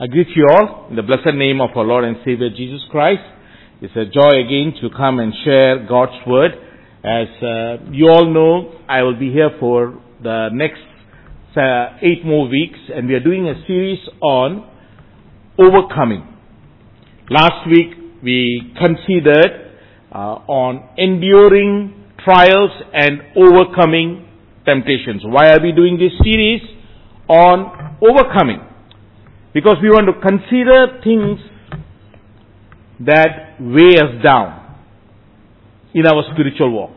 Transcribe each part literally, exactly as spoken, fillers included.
I greet you all in the blessed name of our Lord and Savior Jesus Christ. It's a joy again to come and share God's Word. As uh, you all know, I will be here for the next uh, eight more weeks, and we are doing a series on overcoming. Last week we considered uh, on enduring trials and overcoming temptations. Why are we doing this series on overcoming? Because we want to consider things that weigh us down in our spiritual walk,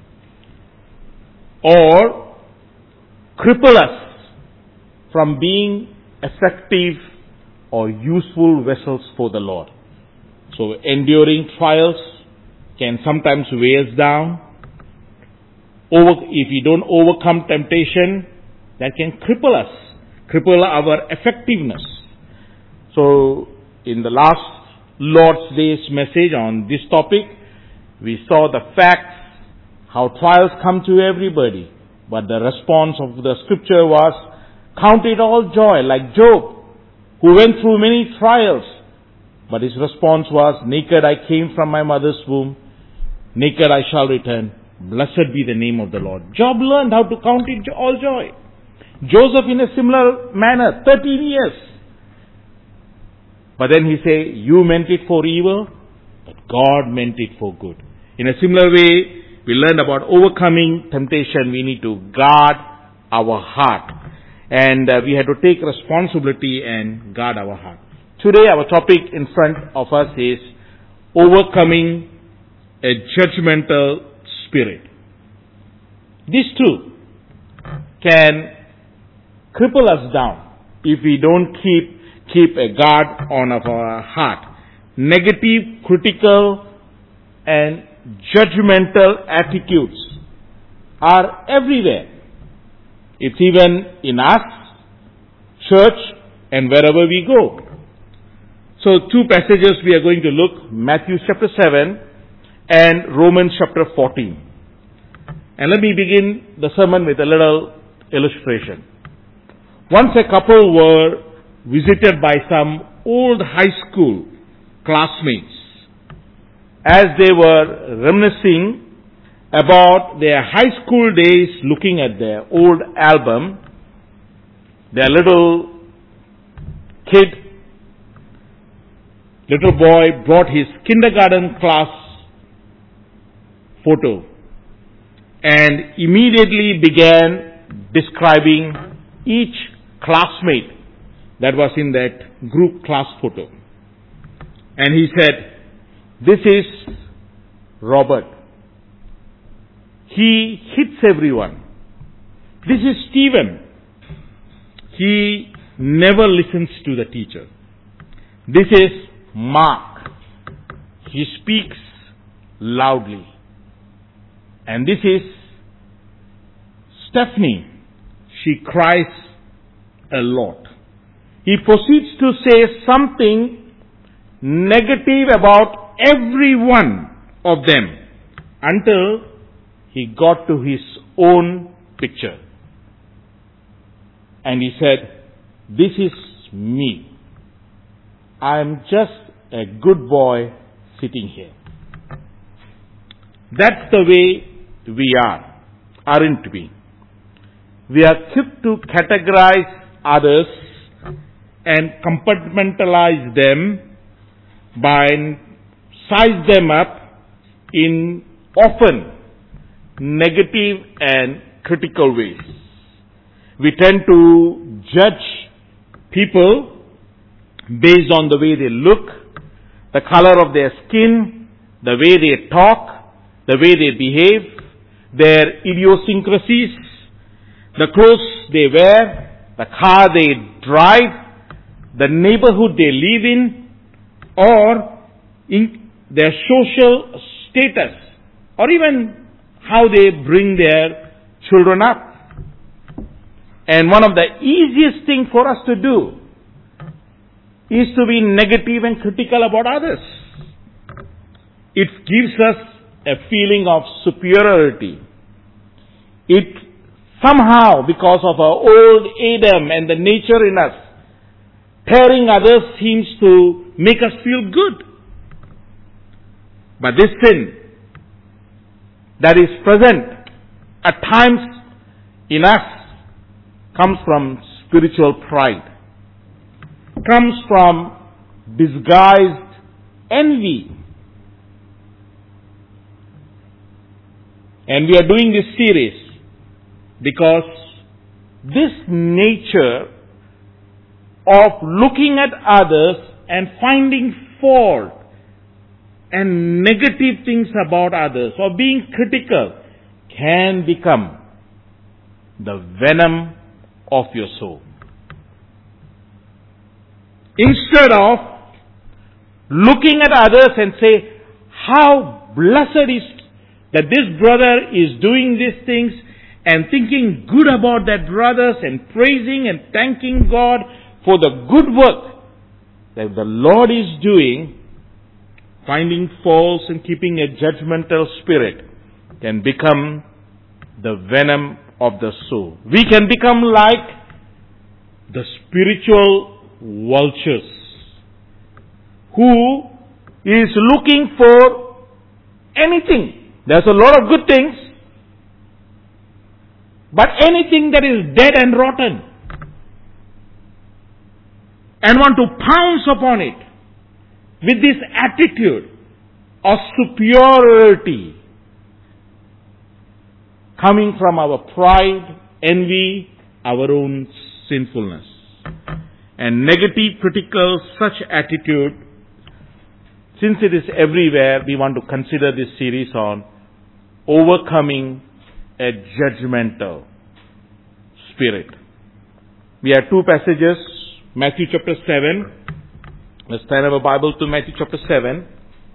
or cripple us from being effective or useful vessels for the Lord. So enduring trials can sometimes weigh us down. Over, if we don't overcome temptation, that can cripple us, cripple our effectiveness. So, in the last Lord's Day's message on this topic, we saw the facts, how trials come to everybody. But the response of the scripture was, count it all joy, like Job, who went through many trials. But his response was, naked I came from my mother's womb, naked I shall return. Blessed be the name of the Lord. Job learned how to count it all joy. Joseph in a similar manner, thirteen years. But then he say, you meant it for evil, but God meant it for good. In a similar way, we learned about overcoming temptation. We need to guard our heart. And uh, we had to take responsibility and guard our heart. Today our topic in front of us is overcoming a judgmental spirit. This too can cripple us down if we don't keep keep a guard on our heart. Negative, critical, and judgmental attitudes are everywhere. It's even in us, church, and wherever we go. So two passages we are going to look, Matthew chapter seven and Romans chapter fourteen. And let me begin the sermon with a little illustration. Once a couple were visited by some old high school classmates. As they were reminiscing about their high school days, looking at their old album, their little kid, little boy brought his kindergarten class photo and immediately began describing each classmate that was in that group class photo. And he said, this is Robert. He hits everyone. This is Stephen. He never listens to the teacher. This is Mark. He speaks loudly. And this is Stephanie. She cries a lot. He proceeds to say something negative about every one of them until he got to his own picture. And he said, this is me. I am just a good boy sitting here. That's the way we are, aren't we? We are quick to categorize others and compartmentalize them by size them up in often negative and critical ways. We tend to judge people based on the way they look, the color of their skin, the way they talk, the way they behave, their idiosyncrasies, the clothes they wear, the car they drive, the neighborhood they live in, or in their social status, or even how they bring their children up. And one of the easiest thing for us to do is to be negative and critical about others. It gives us a feeling of superiority. It somehow, because of our old Adam and the nature in us, tearing others seems to make us feel good. But this sin that is present at times in us comes from spiritual pride, comes from disguised envy. And we are doing this series because this nature of looking at others and finding fault and negative things about others or being critical can become the venom of your soul. Instead of looking at others and say, how blessed is that this brother is doing these things, and thinking good about that brothers and praising and thanking God for the good work that the Lord is doing, finding faults and keeping a judgmental spirit can become the venom of the soul. We can become like the spiritual vultures who is looking for anything. There's a lot of good things, but anything that is dead and rotten, and want to pounce upon it with this attitude of superiority coming from our pride, envy, our own sinfulness. And negative, critical, such attitude, since it is everywhere, we want to consider this series on overcoming a judgmental spirit. We have two passages, Matthew chapter seven. Let's turn our Bible to Matthew chapter seven.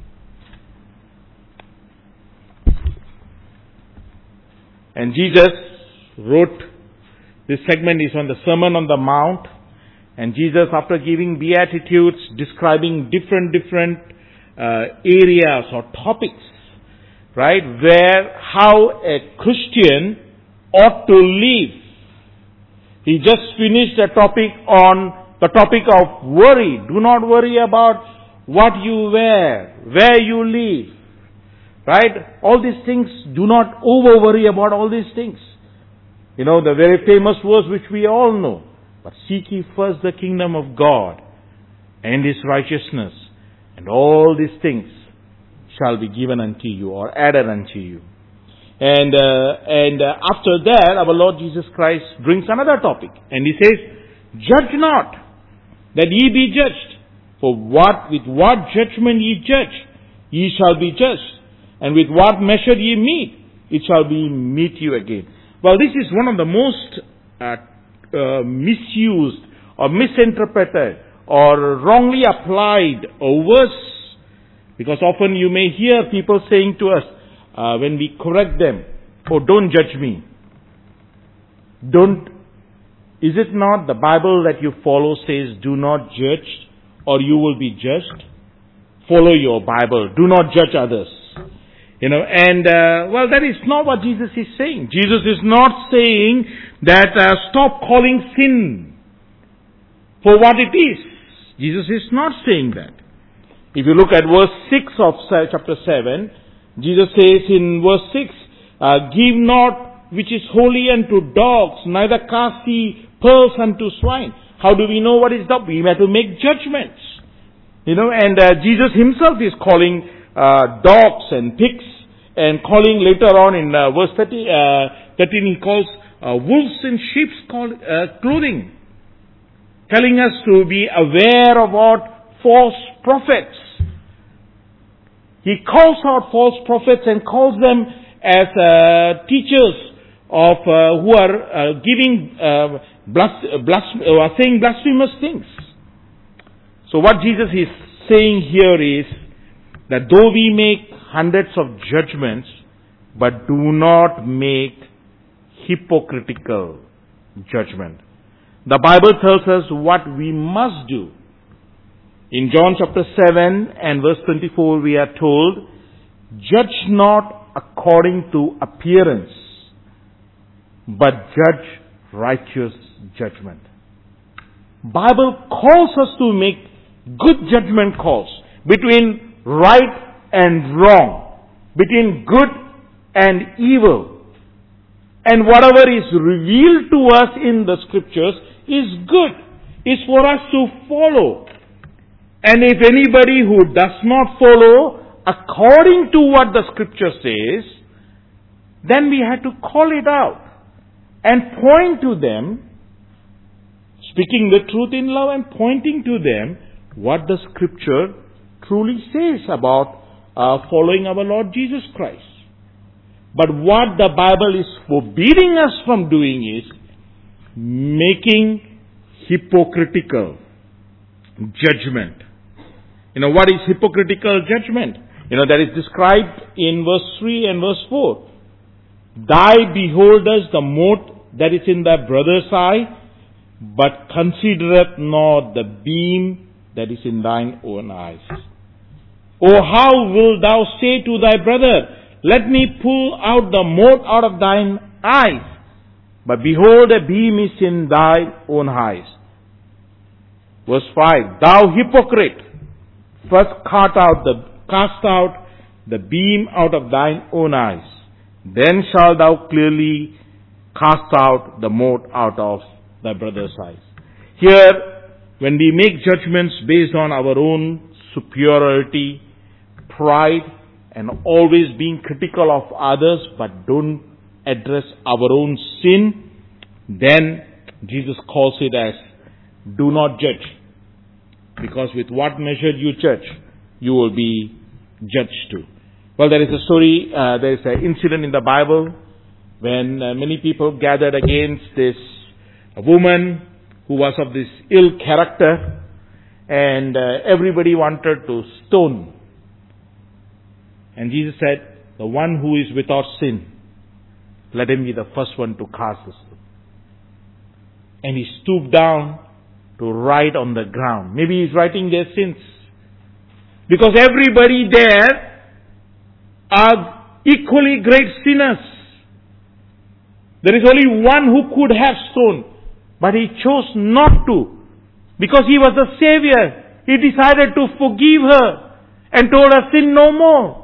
And Jesus wrote, this segment is on the Sermon on the Mount. And Jesus, after giving Beatitudes, describing different, different uh, areas or topics, right, where how a Christian ought to live. He just finished a topic on the topic of worry. Do not worry about what you wear, where you live, right? All these things, do not over worry about all these things. You know, the very famous verse which we all know. But seek ye first the kingdom of God and His righteousness, and all these things shall be given unto you or added unto you. And uh, and uh, after that, our Lord Jesus Christ brings another topic. And He says, judge not, that ye be judged. For what with what judgment ye judge, ye shall be judged. And with what measure ye meet, it shall be meet you again. Well, this is one of the most uh, uh, misused or misinterpreted or wrongly applied or worse. Because often you may hear people saying to us, uh, when we correct them, oh, don't judge me. Don't, is it not the Bible that you follow says, do not judge or you will be judged? Follow your Bible. Do not judge others. You know, and, uh, well, that is not what Jesus is saying. Jesus is not saying that uh, stop calling sin for what it is. Jesus is not saying that. If you look at verse six of chapter seven, Jesus says in verse six, uh, give not which is holy unto dogs, neither cast ye pearls unto swine. How do we know what is dog? We have to make judgments. You know, and uh, Jesus himself is calling uh, dogs and pigs, and calling later on in uh, verse thirty, uh, thirteen, he calls uh, wolves in sheep's called, uh, clothing, telling us to be aware of what false prophets. He calls out false prophets and calls them as uh, teachers of uh, who are uh, giving uh, blas- blas- uh, saying blasphemous things. So what Jesus is saying here is that though we make hundreds of judgments, but do not make hypocritical judgment. The Bible tells us what we must do. In John chapter seven and verse twenty-four we are told, judge not according to appearance, but judge righteous judgment. Bible calls us to make good judgment calls between right and wrong, between good and evil. And whatever is revealed to us in the scriptures is good, is for us to follow. And if anybody who does not follow according to what the scripture says, then we have to call it out and point to them, speaking the truth in love and pointing to them what the scripture truly says about uh, following our Lord Jesus Christ. But what the Bible is forbidding us from doing is making hypocritical judgment. You know, what is hypocritical judgment? You know, that is described in verse three and verse four. Thou beholdest the mote that is in thy brother's eye, but considereth not the beam that is in thine own eyes. O how wilt thou say to thy brother, let me pull out the mote out of thine eyes, but behold, a beam is in thy own eyes. Verse five, thou hypocrite, first cast out the cast out the beam out of thine own eyes, then shalt thou clearly cast out the mote out of thy brother's eyes. Here, when we make judgments based on our own superiority, pride, and always being critical of others, but don't address our own sin, then Jesus calls it as, do not judge. Because with what measure you judge, you will be judged too. Well, there is a story, uh, there is an incident in the Bible when uh, many people gathered against this woman who was of this ill character, and uh, everybody wanted to stone. And Jesus said, the one who is without sin, let him be the first one to cast the stone. And he stooped down to write on the ground. Maybe he's writing their sins. Because everybody there are equally great sinners. There is only one who could have stoned, but he chose not to. Because he was the Savior. He decided to forgive her and told her, sin no more.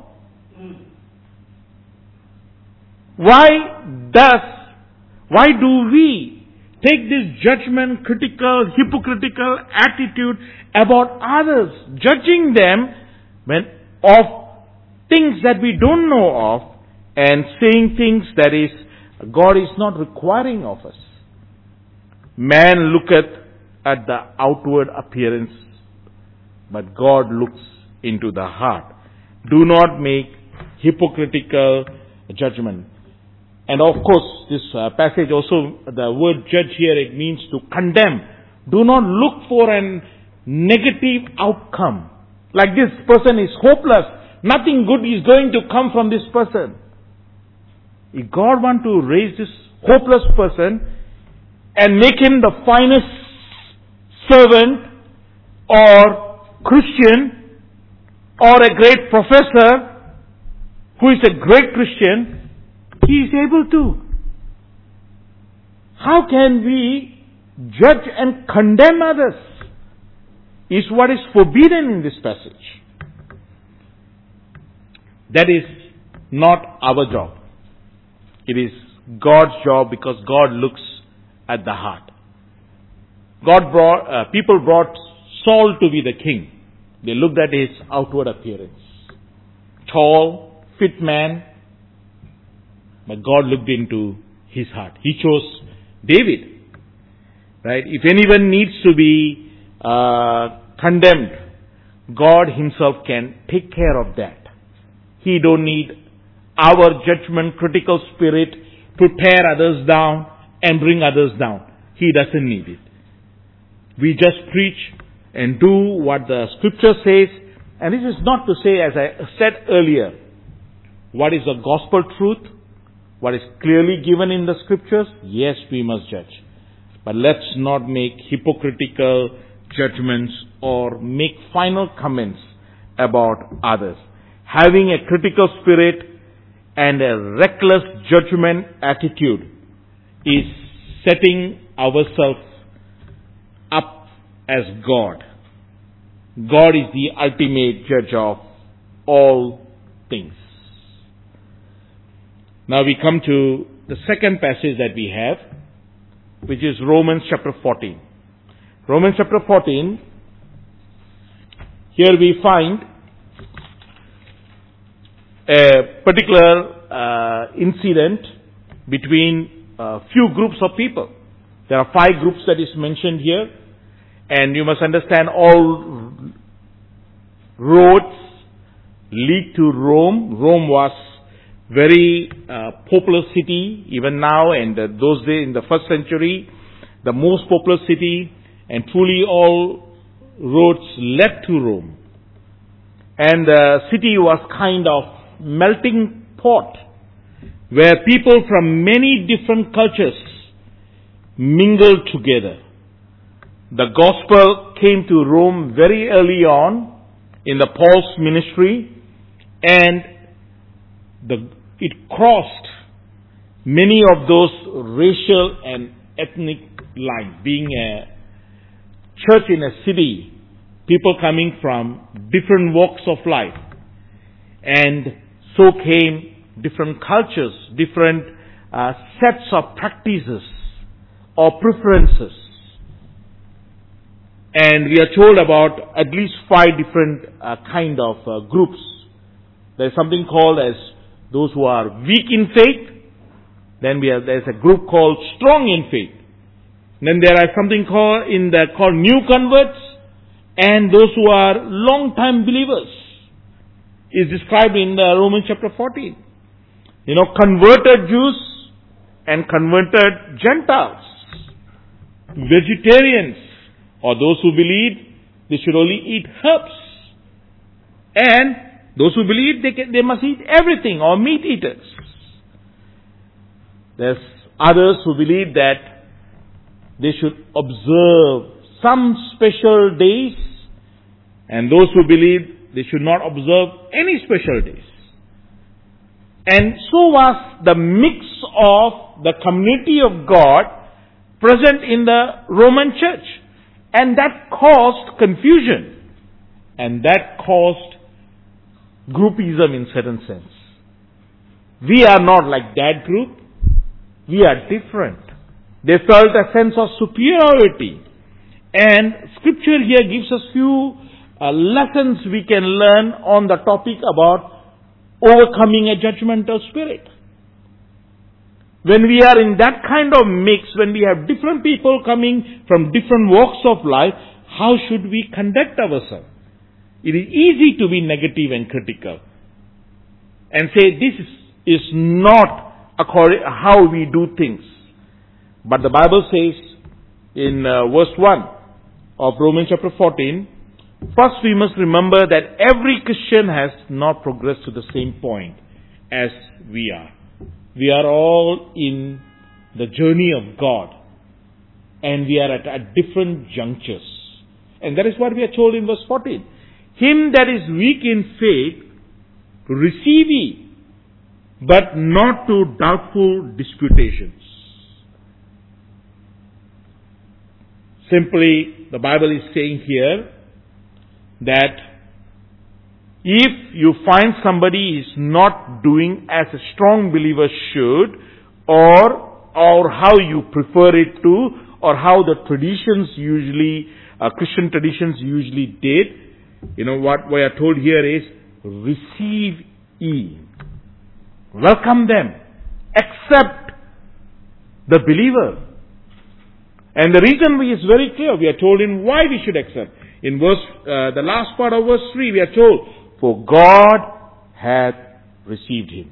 Why does, why do we take this judgment, critical, hypocritical attitude about others, judging them when of things that we don't know of, and saying things that is God is not requiring of us? Man looketh at the outward appearance, but God looks into the heart. Do not make hypocritical judgment. And of course, this uh, passage also, the word judge here, it means to condemn. Do not look for a negative outcome. Like this person is hopeless. Nothing good is going to come from this person. If God wants to raise this hopeless person and make him the finest servant or Christian or a great professor who is a great Christian, he is able to. How can we judge and condemn others? Is what is forbidden in this passage. That is not our job. It is God's job, because God looks at the heart. God brought, uh, people brought Saul to be the king. They looked at his outward appearance. Tall, fit man. But God looked into his heart. He chose David. Right? If anyone needs to be uh, condemned, God himself can take care of that. He don't need our judgment, critical spirit to tear others down and bring others down. He doesn't need it. We just preach and do what the scripture says. And this is not to say, as I said earlier, what is the gospel truth, what is clearly given in the scriptures. Yes, we must judge. But let's not make hypocritical judgments or make final comments about others. Having a critical spirit and a reckless judgment attitude is setting ourselves up as God. God is the ultimate judge of all things. Now we come to the second passage that we have, which is Romans chapter fourteen. Romans chapter fourteen, here we find a particular uh, incident between a few groups of people. There are five groups that is mentioned here, and you must understand all roads lead to Rome. Rome was very uh, popular city even now, and uh, those days in the first century, the most popular city, and truly all roads led to Rome. And the city was kind of melting pot where people from many different cultures mingled together. The gospel came to Rome very early on in the Paul's ministry, and the, it crossed many of those racial and ethnic lines. Being a church in a city, people coming from different walks of life, and so came different cultures, different uh, sets of practices or preferences. And we are told about at least five different uh, kind of uh, groups. There's something called as those who are weak in faith. Then we have, there's a group called strong in faith. Then there are something called in the called new converts, and those who are long-time believers is described in the Romans chapter fourteen. You know, converted Jews and converted Gentiles, vegetarians, or those who believe they should only eat herbs, and those who believe they can, they must eat everything, or meat eaters. There's others who believe that they should observe some special days, and those who believe they should not observe any special days. And so was the mix of the community of God present in the Roman church. And that caused confusion. And that caused groupism in certain sense. We are not like that group. We are different. They felt a sense of superiority. And Scripture here gives us few uh, lessons we can learn on the topic about overcoming a judgmental spirit. When we are in that kind of mix, when we have different people coming from different walks of life, how should we conduct ourselves? It is easy to be negative and critical and say this is not according how we do things. But the Bible says in uh, verse one of Romans chapter fourteen, first we must remember that every Christian has not progressed to the same point as we are. We are all in the journey of God, and we are at, at different junctures. And that is what we are told in verse fourteen. Him that is weak in faith, receive ye, but not to doubtful disputations. Simply, the Bible is saying here that if you find somebody is not doing as a strong believer should, or or how you prefer it to, or how the traditions usually, uh, Christian traditions usually did, you know what we are told here is, receive ye. Welcome them. Accept the believer. And the reason is very clear. We are told in why we should accept. In verse, uh, the last part of verse three, we are told, for God hath received him.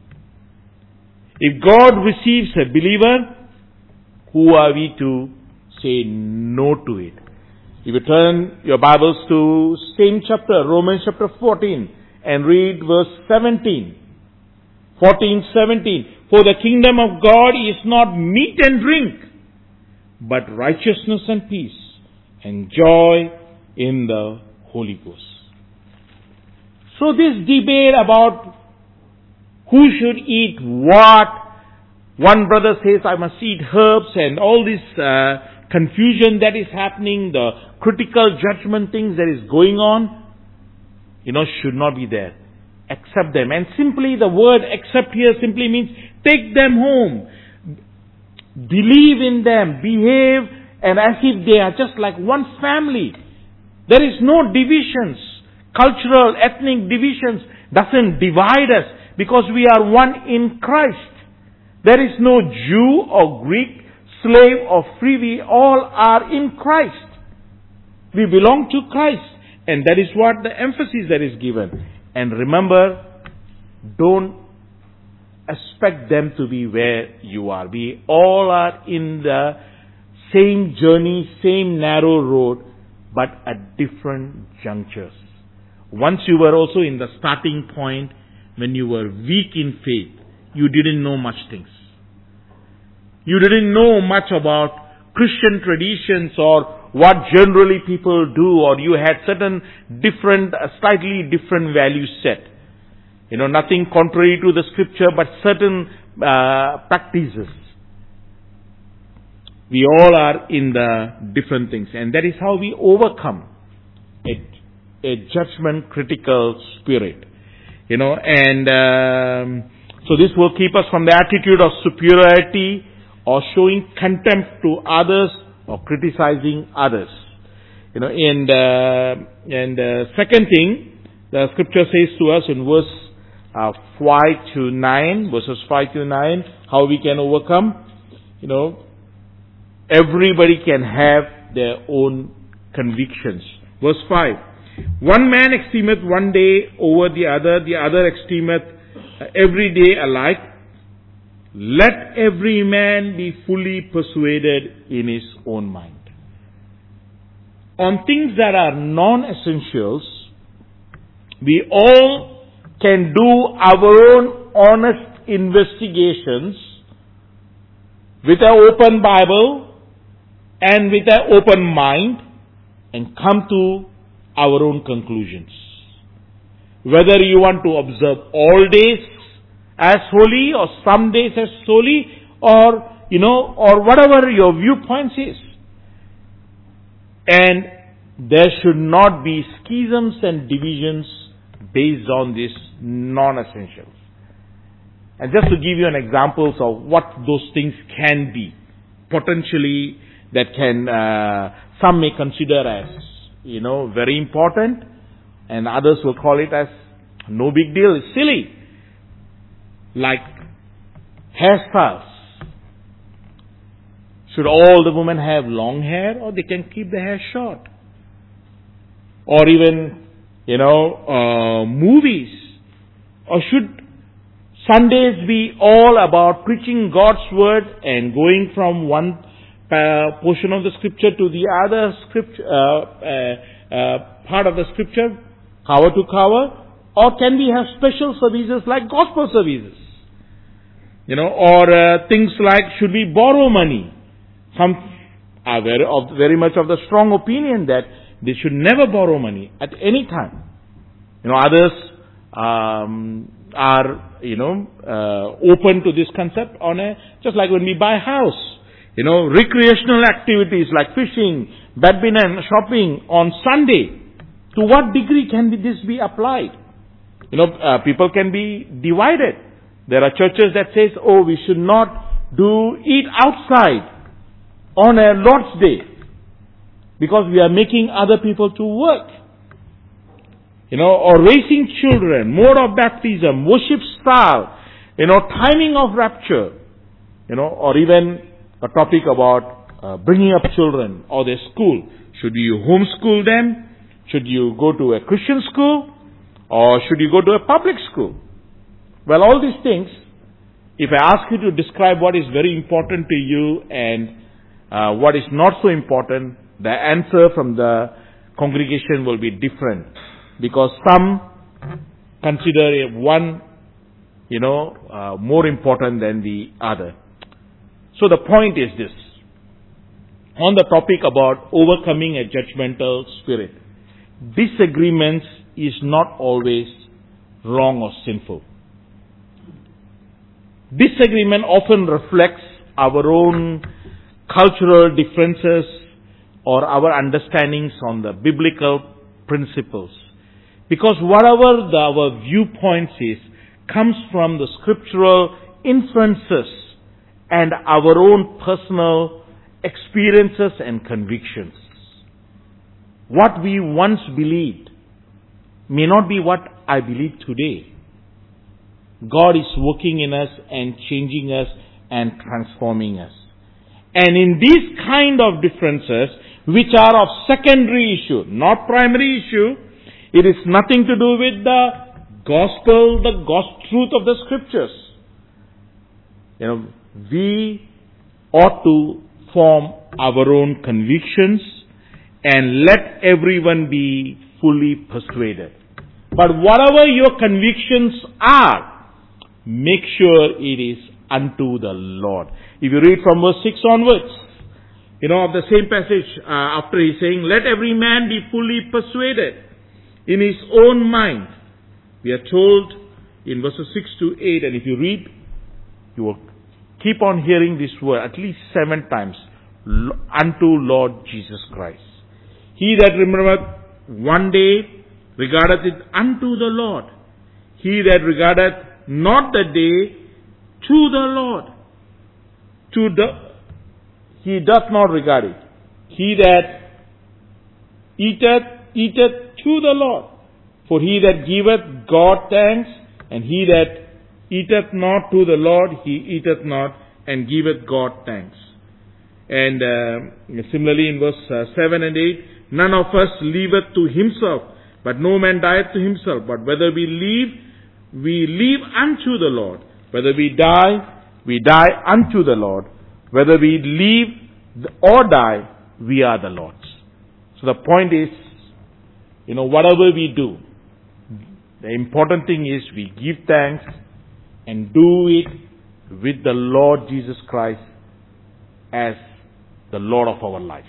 If God receives a believer, who are we to say no to it? If you turn your Bibles to same chapter, Romans chapter fourteen, and read verse seventeen. fourteen, seventeen. For the kingdom of God is not meat and drink, but righteousness and peace, and joy in the Holy Ghost. So this debate about who should eat what, one brother says I must eat herbs, and all these uh, confusion that is happening, the critical judgment things that is going on, you know, should not be there. Accept them. And simply the word accept here simply means take them home. Believe in them. Behave and as if they are just like one family. There is no divisions. Cultural, ethnic divisions doesn't divide us because we are one in Christ. There is no Jew or Greek, slave or free. We all are in Christ. We belong to Christ. And that is what the emphasis that is given. And remember, don't expect them to be where you are. We all are in the same journey, same narrow road, but at different junctures. Once you were also in the starting point, when you were weak in faith, you didn't know much things. You didn't know much about Christian traditions or what generally people do, or you had certain different, uh, slightly different value set. You know, nothing contrary to the scripture, but certain uh, practices. We all are in the different things, and that is how we overcome a, a judgment critical spirit. You know, and um, so this will keep us from the attitude of superiority or showing contempt to others or criticizing others. You know, and uh, and uh, second thing, the scripture says to us in verse uh, five to nine, verses five to nine, how we can overcome. You know, everybody can have their own convictions. Verse five. One man esteemeth one day over the other, the other esteemeth every day alike. Let every man be fully persuaded in his own mind. On things that are non-essentials, we all can do our own honest investigations with an open Bible and with an open mind and come to our own conclusions. Whether you want to observe all days as holy or some days as holy, or, you know, or whatever your viewpoints is. And there should not be schisms and divisions based on these non-essentials. And just to give you an examples of what those things can be, potentially that can, uh, some may consider as, you know, very important, and others will call it as no big deal, it's silly. Like hairstyles. Should all the women have long hair, or they can keep the hair short? Or even, you know, uh, movies. Or should Sundays be all about preaching God's word and going from one Uh, portion of the scripture to the other scripture, uh, uh, uh, part of the scripture, cover to cover? Or can we have special services like gospel services? You know, or uh, things like, should we borrow money? Some are very, of, very much of the strong opinion that they should never borrow money at any time. You know, others um, are, you know, uh, open to this concept on a, just like when we buy a house. You know, recreational activities like fishing, badminton, shopping on Sunday. To what degree can this be applied? You know, uh, people can be divided. There are churches that says, oh, we should not do eat outside on a Lord's Day because we are making other people to work. You know, or raising children, mode of baptism, worship style, you know, timing of rapture, you know, or even a topic about uh, bringing up children or their school. Should you homeschool them? Should you go to a Christian school? Or should you go to a public school? Well, all these things, if I ask you to describe what is very important to you and uh, what is not so important, the answer from the congregation will be different. Because some consider one, you know, uh, more important than the other. So the point is this. On the topic about overcoming a judgmental spirit, disagreements is not always wrong or sinful. Disagreement often reflects our own cultural differences or our understandings on the biblical principles. Because whatever the, our viewpoints is, comes from the scriptural inferences and our own personal experiences and convictions. What we once believed may not be what I believe today. God is working in us and changing us and transforming us. And in these kind of differences, which are of secondary issue, not primary issue, it is nothing to do with the gospel, the gospel truth of the scriptures. You know, we ought to form our own convictions and let everyone be fully persuaded. But whatever your convictions are, make sure it is unto the Lord. If you read from verse six onwards, you know, of the same passage, uh, after he's saying, let every man be fully persuaded in his own mind. We are told in verses six to eight, and if you read, you will keep on hearing this word at least seven times, unto Lord Jesus Christ. He that remembereth one day regardeth it unto the Lord. He that regardeth not the day to the Lord. To the, he doth not regard it. He that eateth, eateth to the Lord. For he that giveth God thanks, and he that eateth not to the Lord, he eateth not, and giveth God thanks. And uh, similarly in verse uh, seven and eight, none of us liveth to himself, but no man dieth to himself. But whether we live, we live unto the Lord. Whether we die, we die unto the Lord. Whether we live or die, we are the Lord's. So the point is, you know, whatever we do, the important thing is we give thanks and do it with the Lord Jesus Christ as the Lord of our lives.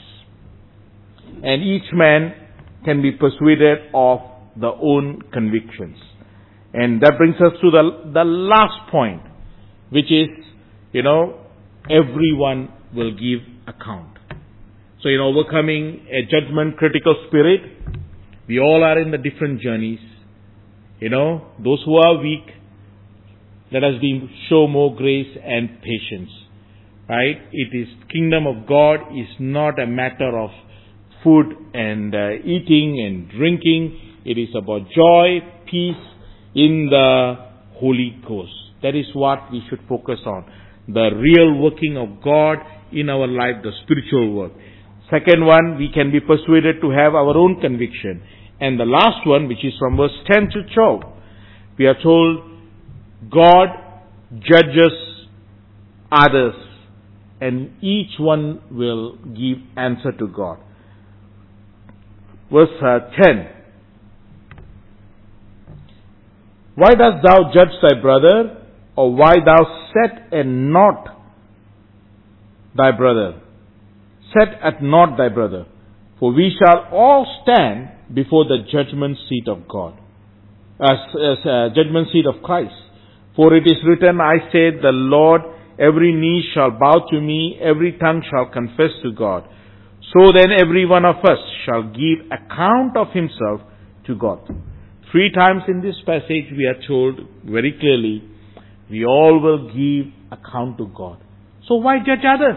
And each man can be persuaded of their own convictions. And that brings us to the, the last point, which is, you know, everyone will give account. So in overcoming a judgment critical spirit, we all are in the different journeys. You know, those who are weak, let us be, show more grace and patience. Right? It is, kingdom of God is not a matter of food and uh, eating and drinking. It is about joy, peace in the Holy Ghost. That is what we should focus on. The real working of God in our life, the spiritual work. Second one, we can be persuaded to have our own conviction. And the last one, which is from verse ten to twelve, we are told, God judges others, and each one will give answer to God. Verse uh, ten. Why dost thou judge thy brother, or why thou set at naught thy brother? Set at naught thy brother, for we shall all stand before the judgment seat of God, as, as uh, judgment seat of Christ. For it is written, I said, the Lord, every knee shall bow to me, every tongue shall confess to God. So then every one of us shall give account of himself to God. Three times in this passage we are told very clearly, we all will give account to God. So why judge others?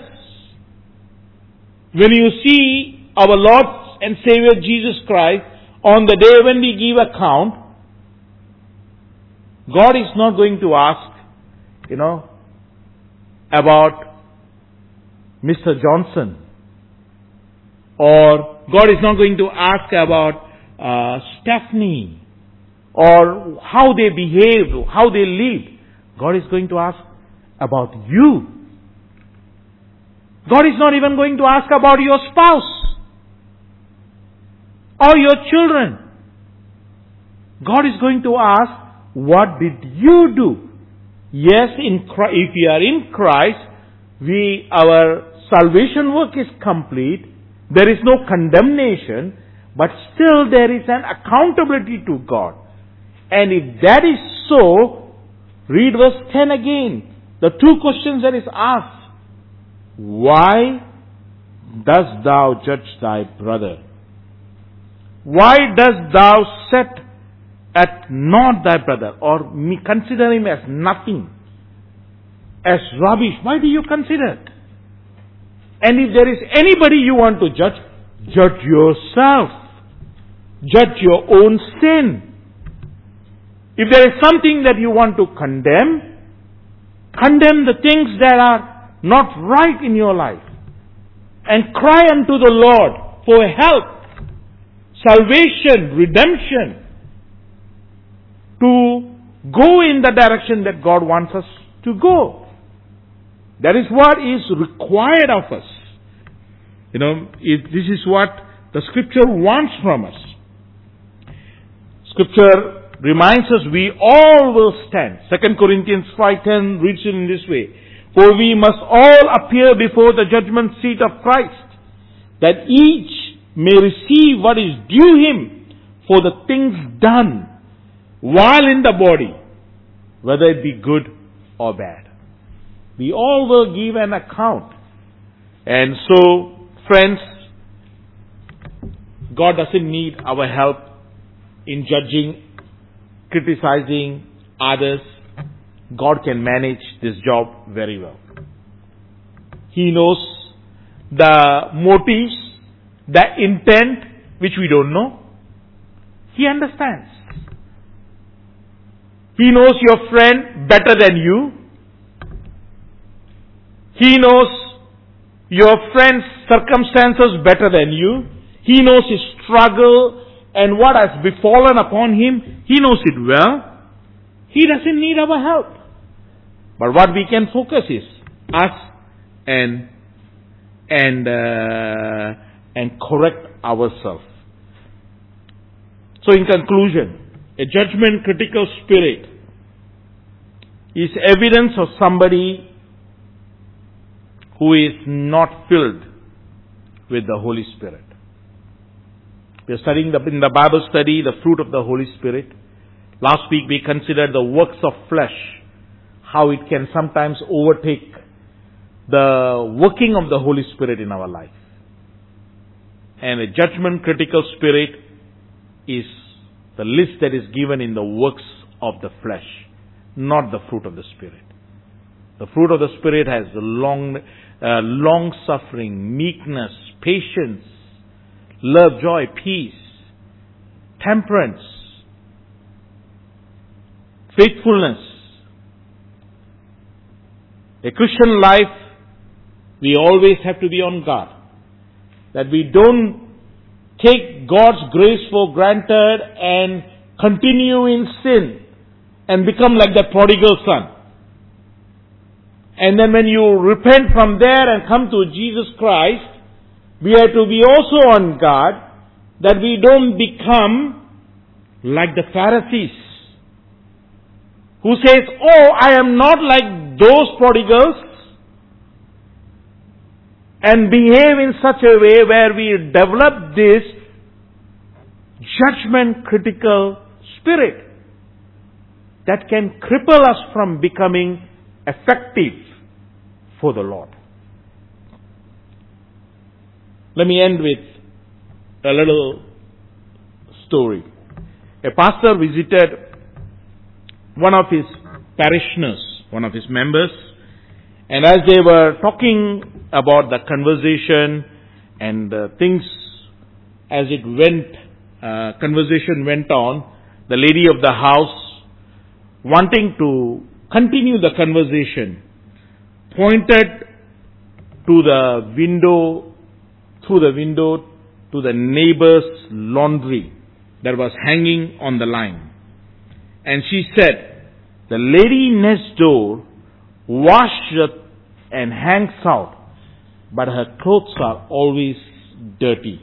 When you see our Lord and Savior Jesus Christ, on the day when we give account, God is not going to ask, you know, about Mister Johnson. Or God is not going to ask about uh, Stephanie. Or how they behaved, how they lived. God is going to ask about you. God is not even going to ask about your spouse or your children. God is going to ask, what did you do? Yes, in Christ, if we are in Christ, we our salvation work is complete. There is no condemnation, but still there is an accountability to God. And if that is so, read verse ten again. The two questions that is asked. Why dost thou judge thy brother? Why dost thou set at naught thy brother, or me consider him as nothing, as rubbish? Why do you consider? And if there is anybody you want to judge, judge yourself. Judge your own sin. If there is something that you want to condemn, condemn the things that are not right in your life. And cry unto the Lord for help, salvation, redemption, to go in the direction that God wants us to go. That is what is required of us. You know, it, this is what the Scripture wants from us. Scripture reminds us we all will stand. Second Corinthians five ten reads it in this way. For we must all appear before the judgment seat of Christ, that each may receive what is due him for the things done while in the body, whether it be good or bad. We all will give an account. And so, friends, God doesn't need our help in judging, criticizing others. God can manage this job very well. He knows the motives, the intent, which we don't know. He understands. He knows your friend better than you. He knows your friend's circumstances better than you. He knows his struggle and what has befallen upon him. He knows it well. He doesn't need our help. But what we can focus is us and and uh, and correct ourselves. So in conclusion, a judgment critical spirit is evidence of somebody who is not filled with the Holy Spirit. We are studying the, in the Bible study the fruit of the Holy Spirit. Last week we considered the works of flesh, how it can sometimes overtake the working of the Holy Spirit in our life. And a judgment critical spirit is the list that is given in the works of the flesh, not the fruit of the Spirit. The fruit of the Spirit has long, uh, long suffering, meekness, patience, love, joy, peace, temperance, faithfulness. A Christian life, we always have to be on guard, that we don't take God's grace for granted and continue in sin and become like the prodigal son. And then when you repent from there and come to Jesus Christ, we have to be also on guard that we don't become like the Pharisees, who says, oh, I am not like those prodigals, and behave in such a way where we develop this judgment critical spirit that can cripple us from becoming effective for the Lord. Let me end with a little story. A pastor visited one of his parishioners, one of his members, and as they were talking about the conversation and uh, things as it went, uh, conversation went on, the lady of the house, wanting to continue the conversation, pointed to the window, through the window to the neighbor's laundry that was hanging on the line. And she said, the lady next door washes and hangs out, but her clothes are always dirty.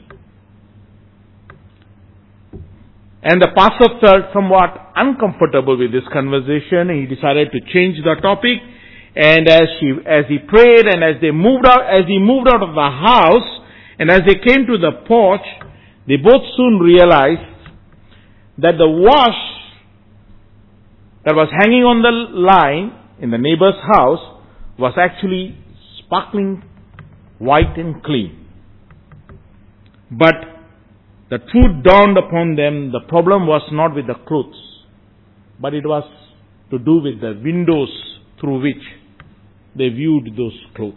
And the pastor felt somewhat uncomfortable with this conversation, and he decided to change the topic. And as she, as he prayed, and as they moved out, as he moved out of the house, and as they came to the porch, they both soon realized that the wash that was hanging on the line in the neighbor's house was actually sparkling white and clean. But the truth dawned upon them. The problem was not with the clothes, but it was to do with the windows through which they viewed those clothes.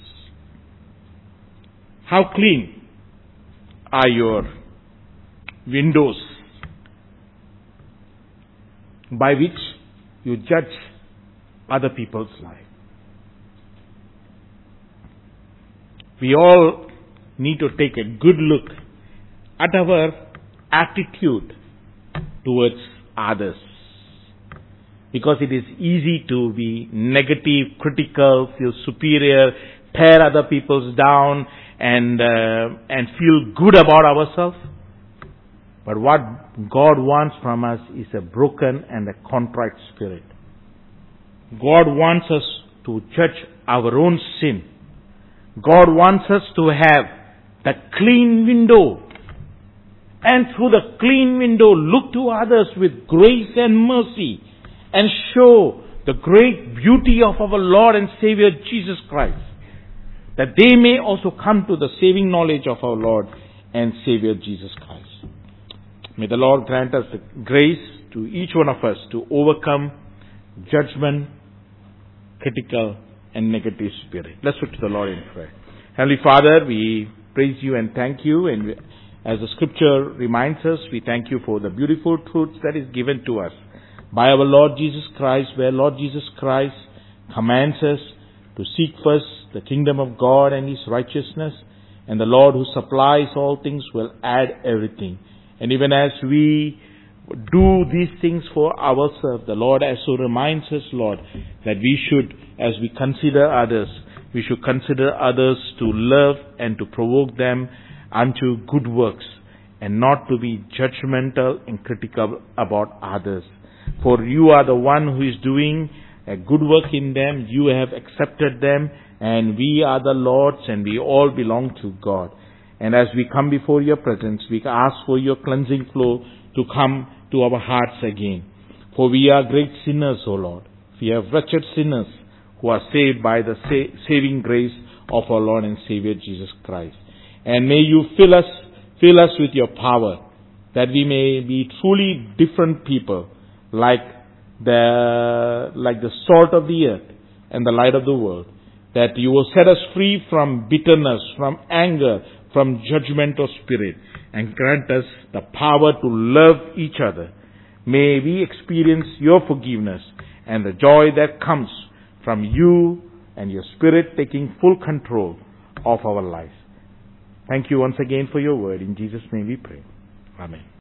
How clean are your windows by which you judge other people's life? We all need to take a good look at our attitude towards others, because it is easy to be negative, critical, feel superior, tear other people's down, and uh, and feel good about ourselves. But what God wants from us is a broken and a contrite spirit. God wants us to judge our own sin. God wants us to have the clean window, and through the clean window look to others with grace and mercy and show the great beauty of our Lord and Savior Jesus Christ, that they may also come to the saving knowledge of our Lord and Savior Jesus Christ. May the Lord grant us the grace to each one of us to overcome judgment, critical and negative spirit. Let's look to the Lord in prayer. Heavenly Father, we praise you and thank you, and we, as the scripture reminds us, we thank you for the beautiful truths that is given to us by our Lord Jesus Christ, where Lord Jesus Christ commands us to seek first the kingdom of God and His righteousness, and the Lord who supplies all things will add everything. And even as we do these things for ourselves, the Lord also reminds us, Lord, that we should, as we consider others, we should consider others to love and to provoke them unto good works, and not to be judgmental and critical about others. For you are the one who is doing a good work in them. You have accepted them, and we are the Lord's, and we all belong to God. And as we come before your presence, we ask for your cleansing flow to come to our hearts again. For we are great sinners, O Lord. We are wretched sinners who are saved by the sa- saving grace of our Lord and Savior Jesus Christ. And may you fill us, fill us with your power, that we may be truly different people, like the, like the salt of the earth and the light of the world. That you will set us free from bitterness, from anger, from judgmental spirit, and grant us the power to love each other. May we experience your forgiveness and the joy that comes from you and your Spirit taking full control of our lives. Thank you once again for your word. In Jesus' name we pray. Amen.